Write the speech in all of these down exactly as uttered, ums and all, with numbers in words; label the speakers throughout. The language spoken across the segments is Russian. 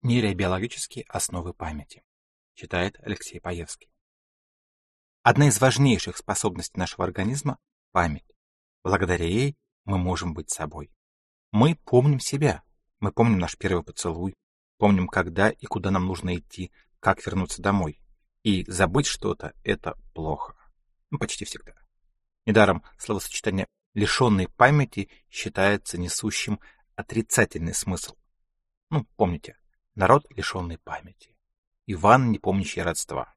Speaker 1: Нейробиологические основы памяти. Читает Алексей Паевский. Одна из важнейших способностей нашего организма – память. Благодаря ей мы можем быть собой. Мы помним себя. Мы помним наш первый поцелуй, помним, когда и куда нам нужно идти, как вернуться домой. И забыть что-то – это плохо. Ну, почти всегда. Недаром словосочетание «лишенный памяти» считается несущим отрицательный смысл. Ну, помните, народ, лишенный памяти. Иван, не помнящий родства.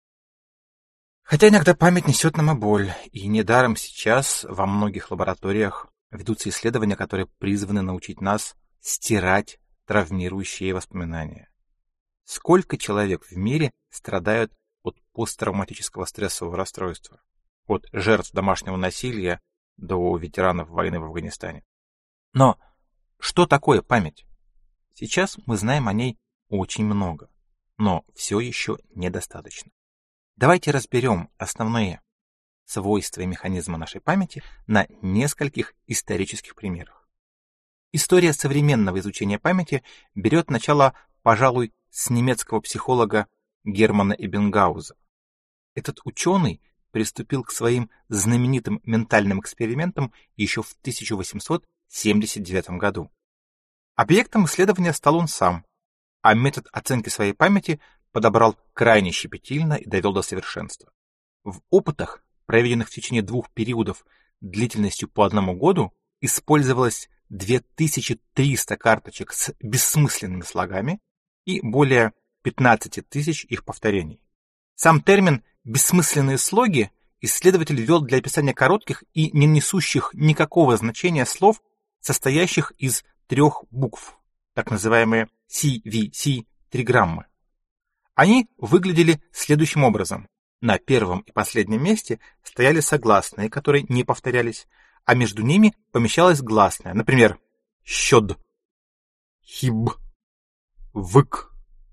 Speaker 1: Хотя иногда память несет нам и боль, и недаром сейчас во многих лабораториях ведутся исследования, которые призваны научить нас стирать травмирующие воспоминания. Сколько человек в мире страдают от посттравматического стрессового расстройства? От жертв домашнего насилия до ветеранов войны в Афганистане. Но что такое память? Сейчас мы знаем о ней очень много, но все еще недостаточно. Давайте разберем основные свойства и механизмы нашей памяти на нескольких исторических примерах. История современного изучения памяти берет начало, пожалуй, с немецкого психолога Германа Эббингауза. Этот ученый приступил к своим знаменитым ментальным экспериментам еще в тысяча восемьсот семьдесят девятом году. Объектом исследования стал он сам, а метод оценки своей памяти подобрал крайне щепетильно и довел до совершенства. В опытах, проведенных в течение двух периодов длительностью по одному году, использовалось две тысячи триста карточек с бессмысленными слогами и более пятнадцать тысяч их повторений. Сам термин «бессмысленные слоги» исследователь ввел для описания коротких и не несущих никакого значения слов, состоящих из трех букв, так называемые си ви си-триграммы. Они выглядели следующим образом. На первом и последнем месте стояли согласные, которые не повторялись, а между ними помещалась гласная, например, щод, хиб, вык,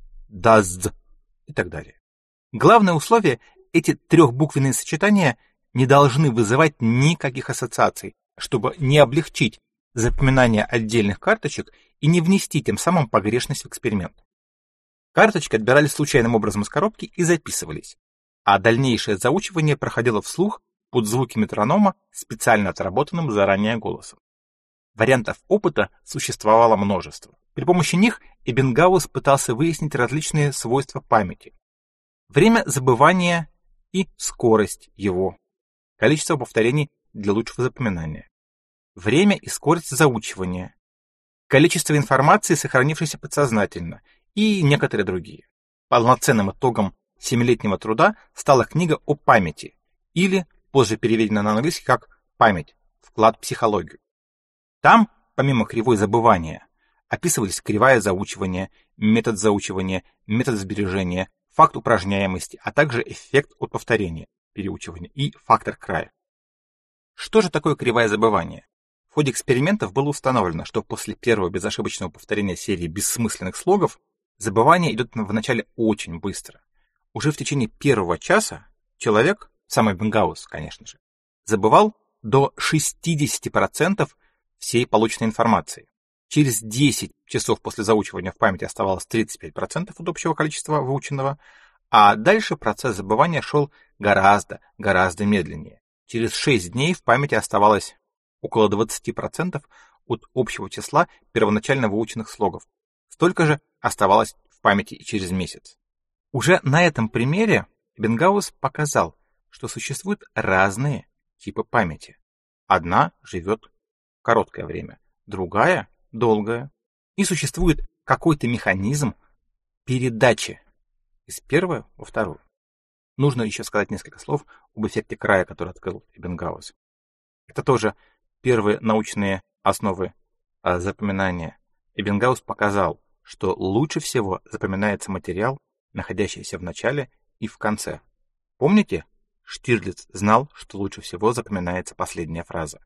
Speaker 1: дазд и так далее. Главное условие – эти трехбуквенные сочетания не должны вызывать никаких ассоциаций, чтобы не облегчить запоминание отдельных карточек и не внести тем самым погрешность в эксперимент. Карточки отбирались случайным образом из коробки и записывались, а дальнейшее заучивание проходило вслух под звуки метронома специально отработанным заранее голосом. Вариантов опыта существовало множество. При помощи них Эббингаус пытался выяснить различные свойства памяти. Время забывания и скорость его, количество повторений для лучшего запоминания, время и скорость заучивания, количество информации, сохранившейся подсознательно, и некоторые другие. Полноценным итогом семилетнего труда стала книга о памяти, или, позже переведена на английский как «Память. Вклад в психологию». Там, помимо кривой забывания, описывались кривая заучивания, метод заучивания, метод сбережения, факт упражняемости, а также эффект от повторения, переучивания и фактор края. Что же такое кривая забывания? В ходе экспериментов было установлено, что после первого безошибочного повторения серии бессмысленных слогов забывание идет вначале очень быстро. Уже в течение первого часа человек, сам Эббингаус, конечно же, забывал до шестьдесят процентов всей полученной информации. Через десять часов после заучивания в памяти оставалось тридцать пять процентов от общего количества выученного, а дальше процесс забывания шел гораздо, гораздо медленнее. Через шесть дней в памяти оставалось около двадцать процентов от общего числа первоначально выученных слогов. Столько же оставалось в памяти и через месяц. Уже на этом примере Эббингаус показал, что существуют разные типы памяти. Одна живет короткое время, другая – долгое. И существует какой-то механизм передачи из первой во вторую. Нужно еще сказать несколько слов об эффекте края, который открыл Эббингаус. Это тоже первые научные основы запоминания. Эббингаус показал, что лучше всего запоминается материал, находящийся в начале и в конце. Помните, Штирлиц знал, что лучше всего запоминается последняя фраза.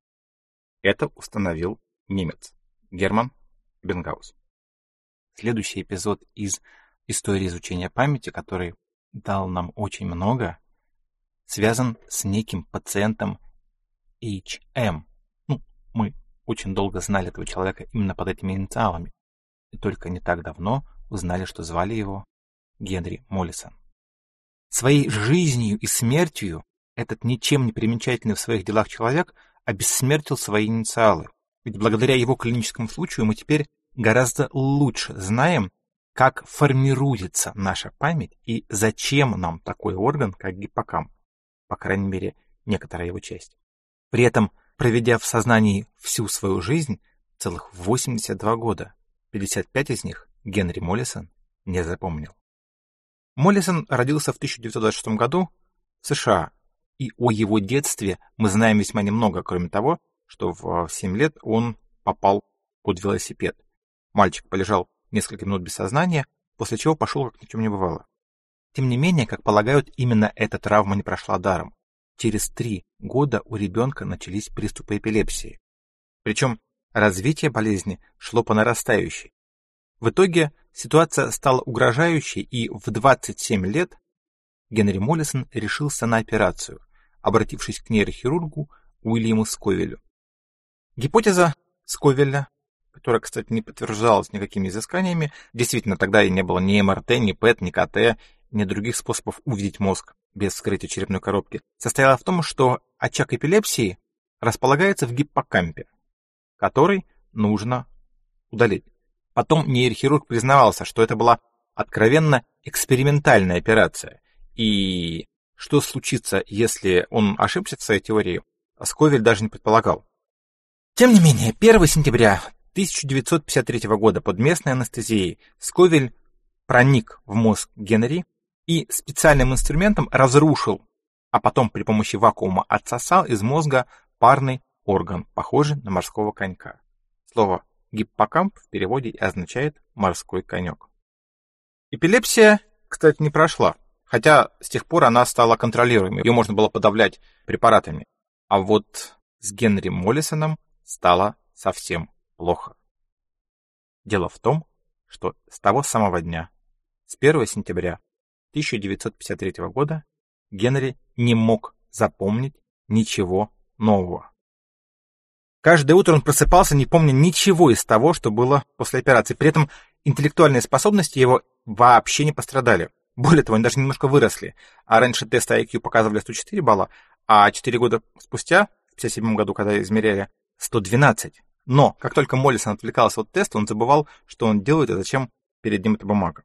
Speaker 1: Это установил немец Герман Эббингаус. Следующий эпизод из истории изучения памяти, который дал нам очень много, связан с неким пациентом эйч эм. Ну, мы очень долго знали этого человека именно под этими инициалами. И только не так давно узнали, что звали его Генри Моллисон. Своей жизнью и смертью этот ничем не примечательный в своих делах человек обессмертил свои инициалы. Ведь благодаря его клиническому случаю мы теперь гораздо лучше знаем, как формируется наша память и зачем нам такой орган, как гиппокамп, по крайней мере, некоторая его часть. При этом, проведя в сознании всю свою жизнь, целых восемьдесят два года, пятьдесят пять из них Генри Моллисон не запомнил. Моллисон родился в тысяча девятьсот двадцать шестом году в США, и о его детстве мы знаем весьма немного, кроме того, что в семь лет он попал под велосипед. Мальчик полежал несколько минут без сознания, после чего пошел, как ни в чем не бывало. Тем не менее, как полагают, именно эта травма не прошла даром. Через три года у ребенка начались приступы эпилепсии. Причем развитие болезни шло по нарастающей. В итоге ситуация стала угрожающей, и в двадцать семь лет Генри Моллисон решился на операцию, обратившись к нейрохирургу Уильяму Сковелю. Гипотеза Сковеля, которая, кстати, не подтверждалась никакими изысканиями, действительно, тогда и не было ни эм эр тэ, ни пэт, ни ка тэ, ни других способов увидеть мозг без вскрытия черепной коробки, состояла в том, что очаг эпилепсии располагается в гиппокампе, который нужно удалить. Потом нейрохирург признавался, что это была откровенно экспериментальная операция, и что случится, если он ошибся в своей теории, Сковель даже не предполагал. Тем не менее, первого сентября тысяча девятьсот пятьдесят третьего года под местной анестезией Сковель проник в мозг Генри и специальным инструментом разрушил, а потом при помощи вакуума отсосал из мозга парный орган, похожий на морского конька. Слово «гиппокамп» в переводе и означает «морской конек». Эпилепсия, кстати, не прошла, хотя с тех пор она стала контролируемой, ее можно было подавлять препаратами. А вот с Генри Моллисоном стало совсем плохо. Дело в том, что с того самого дня, с первого сентября тысяча девятьсот пятьдесят третьего года, Генри не мог запомнить ничего нового. Каждое утро он просыпался, не помня ничего из того, что было после операции. При этом интеллектуальные способности его вообще не пострадали. Более того, они даже немножко выросли. А раньше тесты ай кью показывали сто четыре балла, а четыре года спустя, в пятьдесят седьмом году, когда измеряли, сто двенадцать. Но, как только Моллисон отвлекался от теста, он забывал, что он делает и зачем перед ним эта бумага.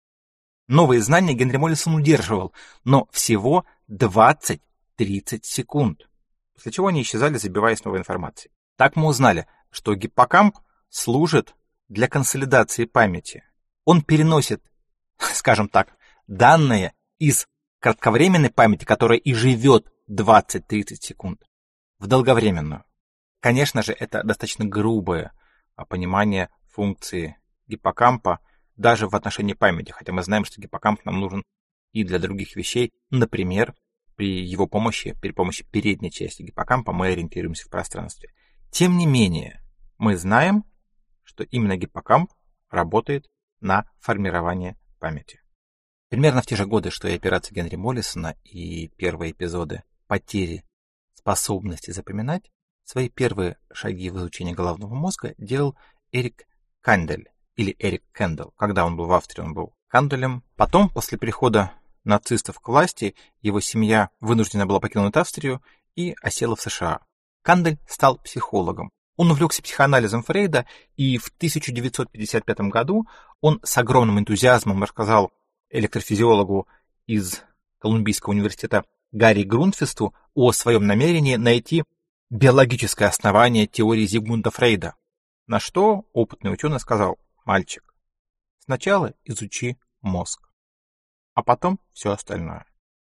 Speaker 1: Новые знания Генри Моллисон удерживал, но всего двадцать-тридцать секунд, после чего они исчезали, забиваясь новой информацией. Так мы узнали, что гиппокамп служит для консолидации памяти. Он переносит, скажем так, данные из кратковременной памяти, которая и живет двадцать-тридцать секунд, в долговременную. Конечно же, это достаточно грубое понимание функции гиппокампа даже в отношении памяти, хотя мы знаем, что гиппокамп нам нужен и для других вещей. Например, при его помощи, при помощи передней части гиппокампа мы ориентируемся в пространстве. Тем не менее, мы знаем, что именно гиппокамп работает на формирование памяти. Примерно в те же годы, что и операция Генри Моллисона и первые эпизоды потери способности запоминать, свои первые шаги в изучении головного мозга делал Эрик Кандель, или Эрик Кендалл. Когда он был в Австрии, он был Канделем. Потом, после прихода нацистов к власти, его семья вынуждена была покинуть Австрию и осела в США. Кандель стал психологом. Он увлекся психоанализом Фрейда, и в тысяча девятьсот пятьдесят пятом году он с огромным энтузиазмом рассказал электрофизиологу из Колумбийского университета Гарри Грунтфесту о своем намерении найти биологическое основание теории Зигмунда Фрейда. На что опытный ученый сказал: «Мальчик, сначала изучи мозг, а потом все остальное».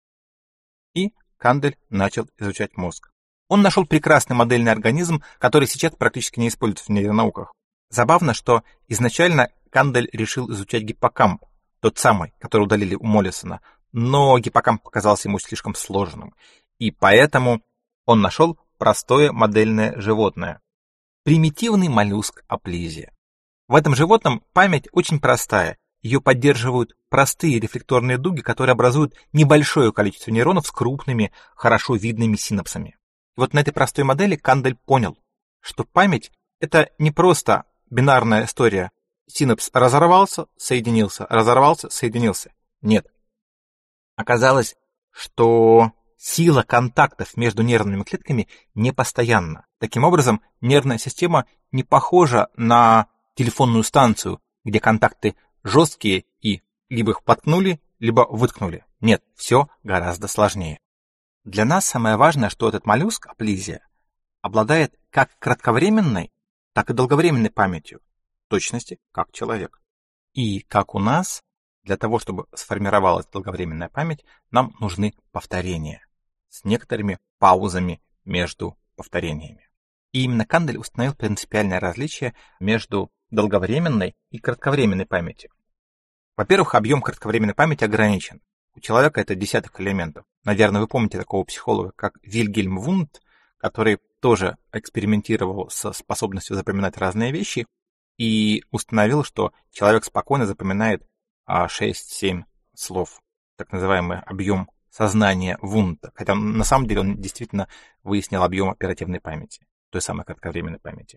Speaker 1: И Кандель начал изучать мозг. Он нашел прекрасный модельный организм, который сейчас практически не используется в нейронауках. Забавно, что изначально Кандель решил изучать гиппокамп, тот самый, который удалили у Моллисона, но гиппокамп показался ему слишком сложным, и поэтому он нашел простое модельное животное — примитивный моллюск аплизия. В этом животном память очень простая. Ее поддерживают простые рефлекторные дуги, которые образуют небольшое количество нейронов с крупными, хорошо видными синапсами. И вот на этой простой модели Кандель понял, что память — это не просто бинарная история синапс разорвался, соединился, разорвался, соединился. Нет. Оказалось, что сила контактов между нервными клетками непостоянна. Таким образом, нервная система не похожа на телефонную станцию, где контакты жесткие и либо их воткнули, либо выткнули. Нет, все гораздо сложнее. Для нас самое важное, что этот моллюск, аплизия, обладает как кратковременной, так и долговременной памятью, в точности как человек. И как у нас, для того, чтобы сформировалась долговременная память, нам нужны повторения с некоторыми паузами между повторениями. И именно Кандель установил принципиальное различие между долговременной и кратковременной памятью. Во-первых, объем кратковременной памяти ограничен. У человека это десяток элементов. Наверное, вы помните такого психолога, как Вильгельм Вундт, который тоже экспериментировал со способностью запоминать разные вещи и установил, что человек спокойно запоминает шесть-семь слов, так называемый объем сознания Вундта. Хотя на самом деле он действительно выяснил объем оперативной памяти, той самой кратковременной памяти.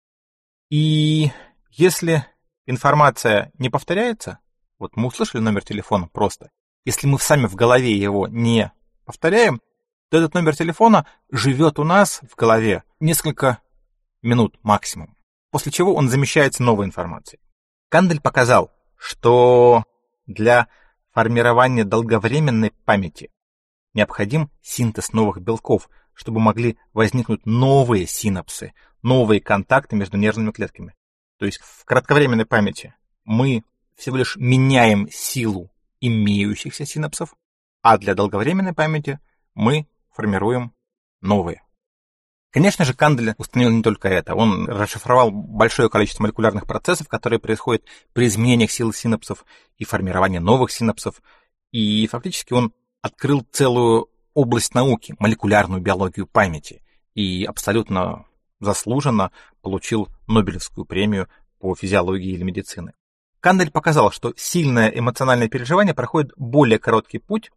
Speaker 1: И если информация не повторяется, вот мы услышали номер телефона просто, если мы сами в голове его не повторяем, то этот номер телефона живет у нас в голове несколько минут максимум, после чего он замещается новой информацией. Кандель показал, что для формирования долговременной памяти необходим синтез новых белков, чтобы могли возникнуть новые синапсы, новые контакты между нервными клетками. То есть в кратковременной памяти мы всего лишь меняем силу имеющихся синапсов, а для долговременной памяти мы формируем новые. Конечно же, Кандель установил не только это. Он расшифровал большое количество молекулярных процессов, которые происходят при изменениях сил синапсов и формировании новых синапсов. И фактически он открыл целую область науки, молекулярную биологию памяти. И абсолютно заслуженно получил Нобелевскую премию по физиологии или медицине. Кандель показал, что сильное эмоциональное переживание проходит более короткий путь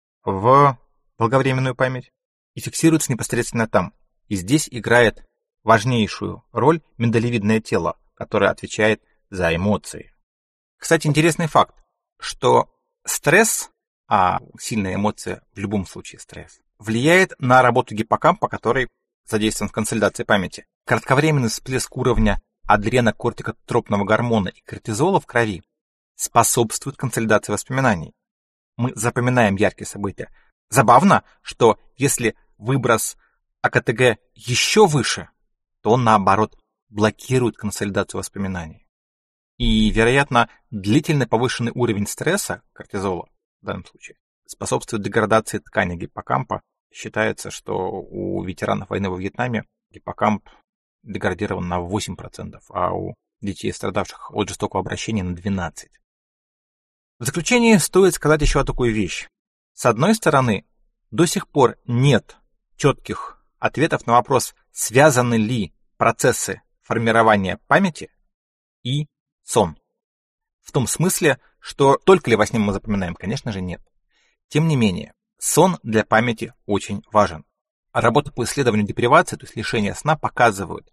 Speaker 1: в долговременную память и фиксируется непосредственно там. И здесь играет важнейшую роль миндалевидное тело, которое отвечает за эмоции. Кстати, интересный факт, что стресс, а сильная эмоция в любом случае стресс, влияет на работу гиппокампа, который задействован в консолидации памяти. Кратковременный всплеск уровня адренокортикотропного гормона и кортизола в крови способствует консолидации воспоминаний. Мы запоминаем яркие события. Забавно, что если выброс АКТГ еще выше, то он, наоборот, блокирует консолидацию воспоминаний. И, вероятно, длительный повышенный уровень стресса, кортизола в данном случае, способствует деградации ткани гиппокампа. Считается, что у ветеранов войны во Вьетнаме гиппокамп деградирован на восемь процентов, а у детей, страдавших от жестокого обращения, на двенадцать процентов. В заключение стоит сказать еще о такой вещи. С одной стороны, до сих пор нет четких ответов на вопрос, связаны ли процессы формирования памяти и сон. В том смысле, что только ли во сне мы запоминаем, конечно же, нет. Тем не менее, сон для памяти очень важен. Работы по исследованию депривации, то есть лишения сна, показывают,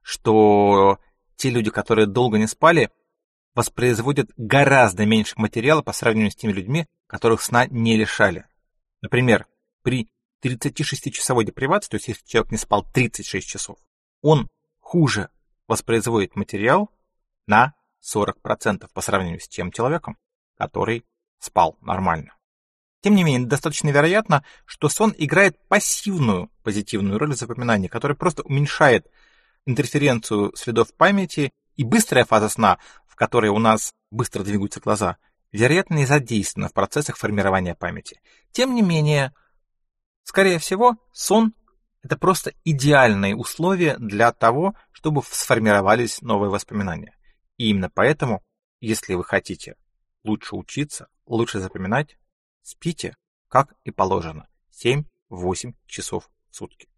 Speaker 1: что те люди, которые долго не спали, воспроизводят гораздо меньше материала по сравнению с теми людьми, которых сна не лишали. Например, при тридцатишестичасовой депривации, то есть если человек не спал тридцать шесть часов, он хуже воспроизводит материал на сорок процентов по сравнению с тем человеком, который спал нормально. Тем не менее, достаточно вероятно, что сон играет пассивную позитивную роль в запоминании, которая просто уменьшает интерференцию следов памяти, и быстрая фаза сна, в которой у нас быстро двигаются глаза, вероятно, не задействована в процессах формирования памяти. Тем не менее, скорее всего, сон — это просто идеальные условия для того, чтобы сформировались новые воспоминания. И именно поэтому, если вы хотите лучше учиться, лучше запоминать, спите, как и положено, семь-восемь часов в сутки.